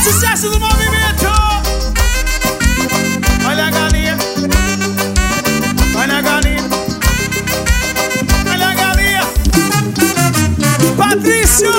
sucesso do movimento. Olha a galinha, olha a galinha, olha a galinha. Patrício.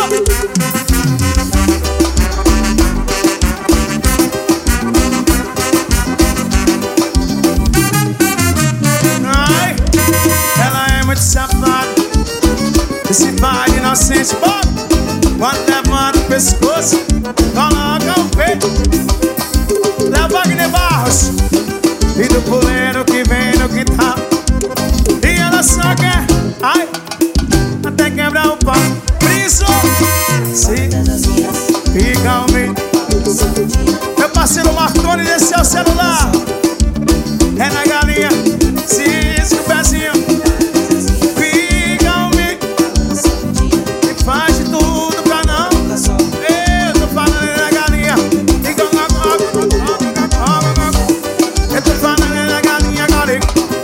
Ai, ela é muito safada, esse baile inocente. Quando levanta o pescoço, coloca o peito. Léo Wagner Barros e do puleiro que vem no quintal. E ela só quer, ai, até quebrar o pau. Friso, se fica o meio. Meu parceiro Marconi, esse é o celular. É na galinha, se isca o pezinho. Fica o meio e faz de tudo pra não. Eu tô falando na galinha. Eu tô falando na galinha, galinha.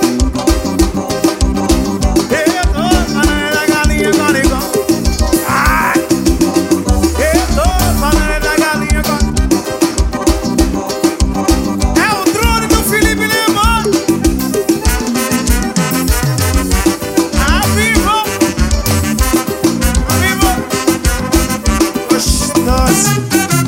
Eu tô falando na galinha, galinha. Ai, eu tô falando na galinha, galinha. É o drone do Felipe Lemon. A vivo, a vivo. Gostoso.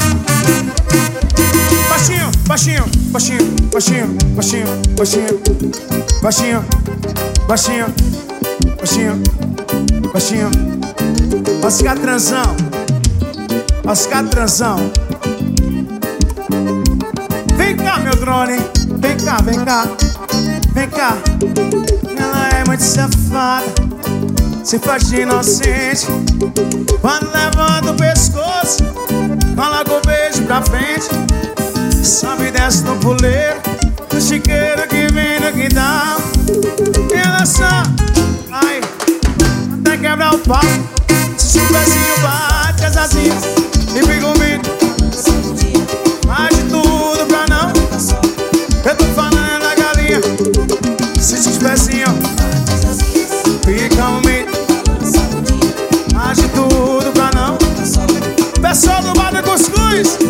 Baixinho, baixinho, baixinho, baixinho, baixinho, baixinho, baixinho, baixinho, baixinho, baixinho. Oscar Transão, Oscar Transão. Vem cá, meu drone, vem cá, vem cá, vem cá. Ela é muito safada, se faz de inocente. Quando levanta o pescoço, coloca o beijo pra frente. Sobe e desce no puleiro, no chiqueiro que vem no quintal. Ela só, ai, até quebrar o pau. Se o pezinho bate as asinhas e fica o mito. Faz de tudo pra não. Eu tô falando da galinha. Se os pezinhos fica o mito. Faz de tudo pra não. Pessoal do Bar do Cuscuz,